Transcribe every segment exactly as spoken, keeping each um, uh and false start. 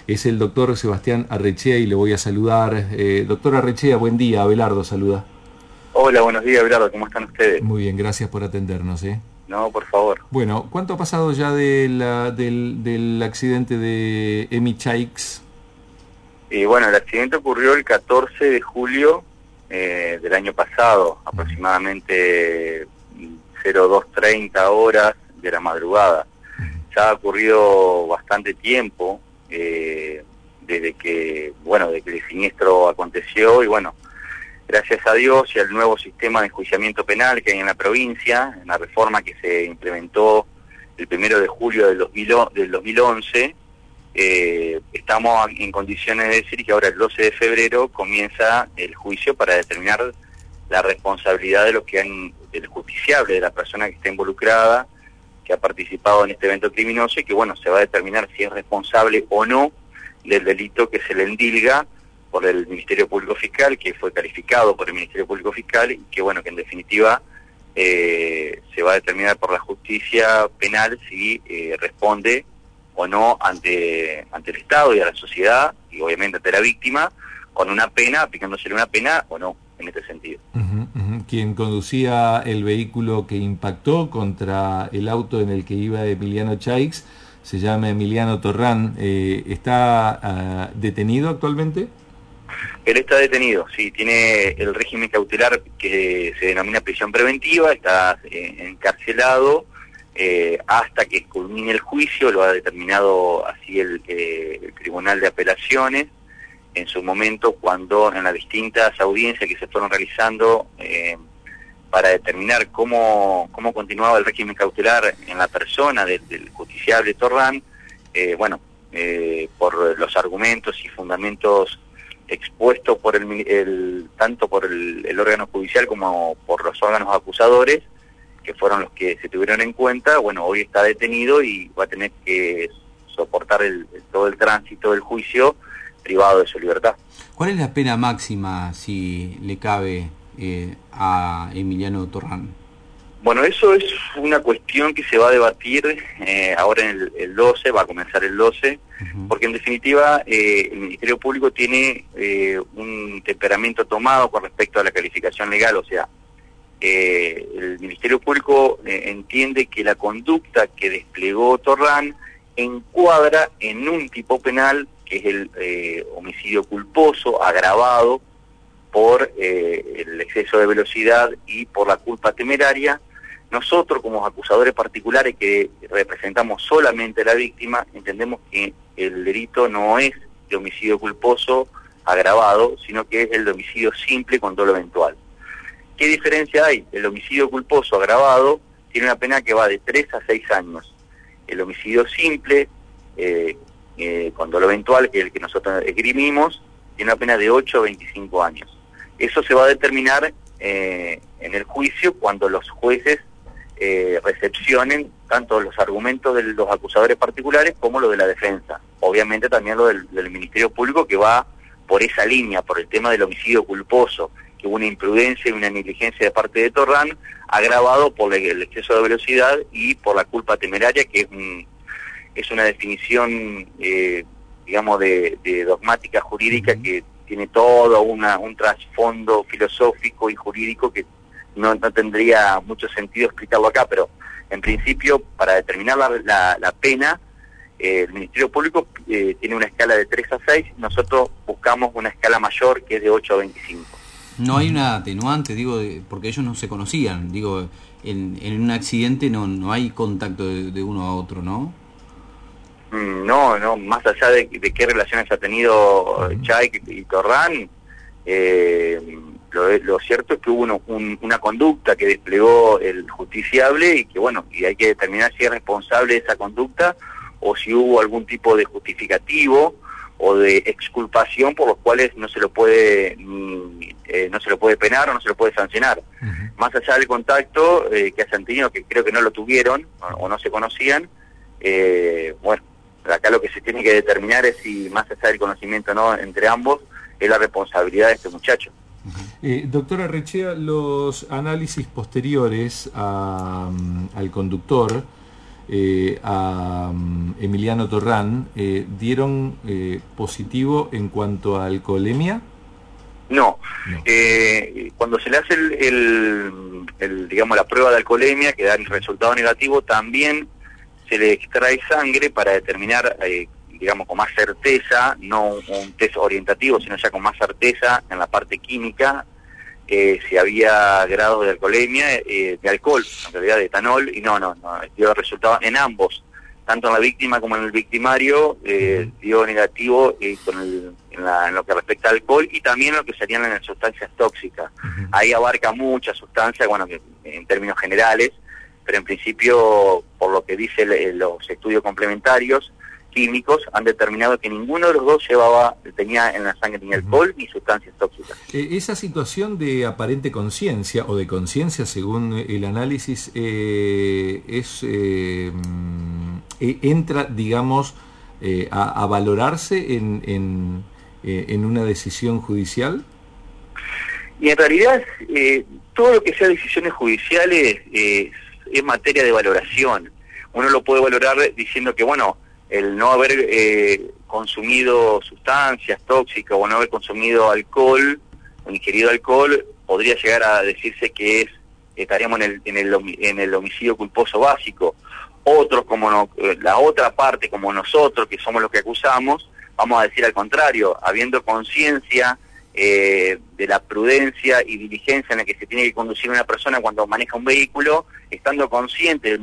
es el doctor Sebastián Arrechea y le voy a saludar. Eh, doctor Arrechea, buen día, Abelardo saluda. Hola, buenos días, Abelardo, ¿cómo están ustedes? Muy bien, gracias por atendernos. ¿eh? No, por favor. Bueno, ¿cuánto ha pasado ya de la, del, del accidente de Emi Chaix? Y bueno, el accidente ocurrió el catorce de julio eh, del año pasado, aproximadamente cero dos treinta horas de la madrugada. Ya ha ocurrido bastante tiempo eh, desde que, bueno, desde que el siniestro aconteció y bueno, gracias a Dios y al nuevo sistema de enjuiciamiento penal que hay en la provincia, en la reforma que se implementó el primero de julio del, dos mil, del dos mil once, eh, estamos en condiciones de decir que ahora el doce de febrero comienza el juicio para determinar la responsabilidad de los que han, del justiciable, de la persona que está involucrada, que ha participado en este evento criminoso y que bueno, se va a determinar si es responsable o no del delito que se le endilga por el Ministerio Público Fiscal, que fue calificado por el Ministerio Público Fiscal y que bueno, que en definitiva eh, se va a determinar por la justicia penal si eh, responde o no ante, ante el Estado y a la sociedad y obviamente ante la víctima con una pena, aplicándosele una pena o no, en este sentido. Uh-huh, uh-huh. Quien conducía el vehículo que impactó contra el auto en el que iba Emiliano Chaix se llama Emiliano Torrán. Eh, ¿Está uh, detenido actualmente? Él está detenido, sí, tiene el régimen cautelar que se denomina prisión preventiva, está eh, encarcelado eh, hasta que culmine el juicio, lo ha determinado así el, eh, el Tribunal de Apelaciones, en su momento cuando en las distintas audiencias que se fueron realizando eh, para determinar cómo, cómo continuaba el régimen cautelar en la persona del, del justiciable Torrán, eh, bueno, eh, por los argumentos y fundamentos expuesto por el, el tanto por el, el órgano judicial como por los órganos acusadores, que fueron los que se tuvieron en cuenta, bueno, hoy está detenido y va a tener que soportar el, todo el tránsito del juicio privado de su libertad. ¿Cuál es la pena máxima, si le cabe, eh, a Emiliano Torrán? Bueno, eso es una cuestión que se va a debatir eh, ahora en el, el doce, va a comenzar el doce, uh-huh. Porque en definitiva eh, el Ministerio Público tiene eh, un temperamento tomado con respecto a la calificación legal, o sea, eh, el Ministerio Público eh, entiende que la conducta que desplegó Torrán encuadra en un tipo penal que es el eh, homicidio culposo, agravado por eh, el exceso de velocidad y por la culpa temeraria. Nosotros, como acusadores particulares que representamos solamente a la víctima, entendemos que el delito no es de homicidio culposo agravado, sino que es el de homicidio simple con dolo eventual. ¿Qué diferencia hay? El homicidio culposo agravado tiene una pena que va de tres a seis años. El homicidio simple, eh, eh, con dolo eventual, que es el que nosotros esgrimimos, tiene una pena de ocho a veinticinco años. Eso se va a determinar eh, en el juicio cuando los jueces Eh, recepcionen tanto los argumentos de los acusadores particulares como lo de la defensa. Obviamente también lo del, del Ministerio Público, que va por esa línea, por el tema del homicidio culposo, que hubo una imprudencia y una negligencia de parte de Torrán, agravado por el exceso de velocidad y por la culpa temeraria, que es, un, es una definición, eh, digamos, de, de dogmática jurídica que tiene todo una, un trasfondo filosófico y jurídico que No, no tendría mucho sentido explicarlo acá, pero en principio, para determinar la, la, la pena, eh, el Ministerio Público eh, tiene una escala de tres a seis, nosotros buscamos una escala mayor que es de ocho a veinticinco. No hay una atenuante, digo, de, porque ellos no se conocían, digo, en, en un accidente no, no hay contacto de, de uno a otro, ¿no? Mm, no, no, más allá de, de qué relaciones ha tenido uh-huh. Chaix y Torrán, eh, Lo, lo cierto es que hubo uno, un, una conducta que desplegó el justiciable y que bueno, y hay que determinar si es responsable de esa conducta o si hubo algún tipo de justificativo o de exculpación por los cuales no se lo puede ni, eh, no se lo puede penar o no se lo puede sancionar. Uh-huh. Más allá del contacto eh, que hayan tenido, que creo que no lo tuvieron o, o no se conocían, eh, bueno, acá lo que se tiene que determinar es si más allá del conocimiento no entre ambos es la responsabilidad de este muchacho. Eh, doctora Arrechea, los análisis posteriores a, al conductor eh, a um, Emiliano Torrán, eh, ¿dieron eh, positivo en cuanto a alcoholemia? No, no. Eh, cuando se le hace el, el, el, digamos, la prueba de alcoholemia, que da el resultado negativo, también se le extrae sangre para determinar, eh, digamos, con más certeza, no un, un test orientativo, sino ya con más certeza en la parte química, eh, si había grados de alcoholemia, eh, de alcohol, en realidad de etanol, y no, no, no, dio resultado en ambos, tanto en la víctima como en el victimario, eh, dio negativo eh, con el, en, la, en lo que respecta al alcohol y también en lo que serían las sustancias tóxicas. Uh-huh. Ahí abarca muchas sustancias, bueno, que, en términos generales, pero en principio, por lo que dicen los estudios complementarios químicos, han determinado que ninguno de los dos llevaba, tenía en la sangre ni alcohol ni sustancias tóxicas. Eh, esa situación de aparente conciencia, o de conciencia según el análisis, eh, es... Eh, entra, digamos, eh, a, a valorarse en, en, eh, en una decisión judicial? Y en realidad, eh, todo lo que sea decisiones judiciales eh, es materia de valoración. Uno lo puede valorar diciendo que, bueno, el no haber eh, consumido sustancias tóxicas o no haber consumido alcohol o ingerido alcohol, podría llegar a decirse que es estaríamos en el, en el, en el homicidio culposo básico. Otros, como no, la otra parte, como nosotros, que somos los que acusamos, vamos a decir al contrario, habiendo conciencia eh, de la prudencia y diligencia en la que se tiene que conducir una persona cuando maneja un vehículo, estando consciente,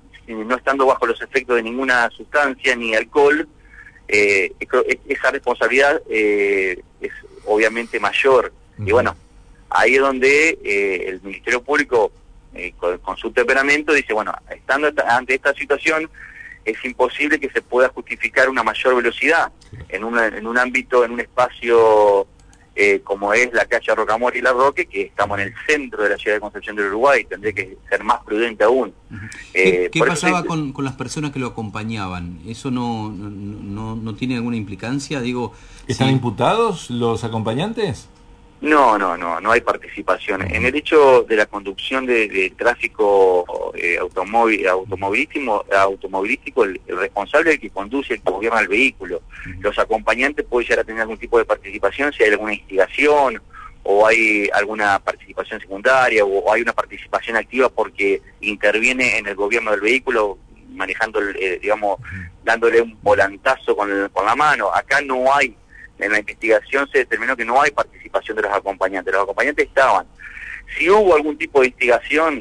no estando bajo los efectos de ninguna sustancia ni alcohol, eh, esa responsabilidad eh, es obviamente mayor. Uh-huh. Y bueno, ahí es donde eh, el Ministerio Público, eh, con, con su temperamento, dice, bueno, estando esta, ante esta situación, es imposible que se pueda justificar una mayor velocidad en, una, en un ámbito, en un espacio eh, como es la calle Rocamora y La Roque, que estamos en el centro de la ciudad de Concepción del Uruguay, tendría que ser más prudente aún. Uh-huh. eh, ¿Qué, qué pasaba se... con, con las personas que lo acompañaban? ¿Eso no, no, no, no tiene alguna implicancia? Digo, ¿están sí. imputados los acompañantes? No, no, no, no hay participación. En el hecho de la conducción de, de tráfico eh, automóvil, automovilístico, automovilístico el, el responsable es el que conduce, el que gobierna el vehículo. Los acompañantes pueden llegar a tener algún tipo de participación, si hay alguna instigación, o hay alguna participación secundaria, o hay una participación activa porque interviene en el gobierno del vehículo, manejando, eh, digamos, dándole un volantazo con, el, con la mano. Acá no hay. En la investigación se determinó que no hay participación de los acompañantes. Los acompañantes estaban. Si hubo algún tipo de instigación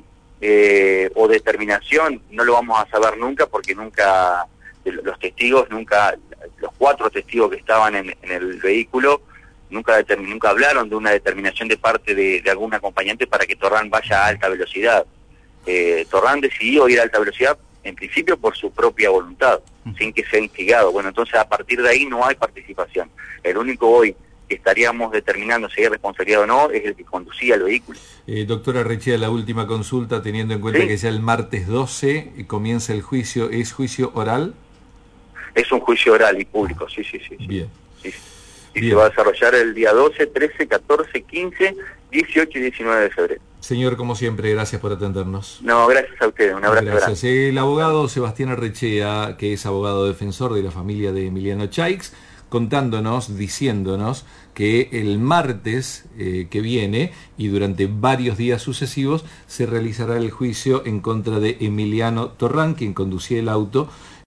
eh, o determinación, no lo vamos a saber nunca porque nunca, los testigos, nunca, los cuatro testigos que estaban en, en el vehículo, nunca, nunca hablaron de una determinación de parte de, de algún acompañante para que Torrán vaya a alta velocidad. Eh, Torrán decidió ir a alta velocidad en principio por su propia voluntad, sin que sea instigado. Bueno, entonces a partir de ahí no hay participación. El único hoy que estaríamos determinando si hay responsabilidad o no es el que conducía el vehículo. Eh, doctora Arrechea, la última consulta, teniendo en cuenta ¿sí? que ya el martes doce comienza el juicio, ¿es juicio oral? Es un juicio oral y público, sí, sí, sí. sí. Bien. Sí. Y Bien. Se va a desarrollar el día doce, trece, catorce, quince, dieciocho y diecinueve de febrero. Señor, como siempre, gracias por atendernos. No, gracias a ustedes, un abrazo gracias. grande. El abogado Sebastián Arrechea, que es abogado defensor de la familia de Emiliano Chaix, contándonos, diciéndonos que el martes eh, que viene y durante varios días sucesivos se realizará el juicio en contra de Emiliano Torrán, quien conducía el auto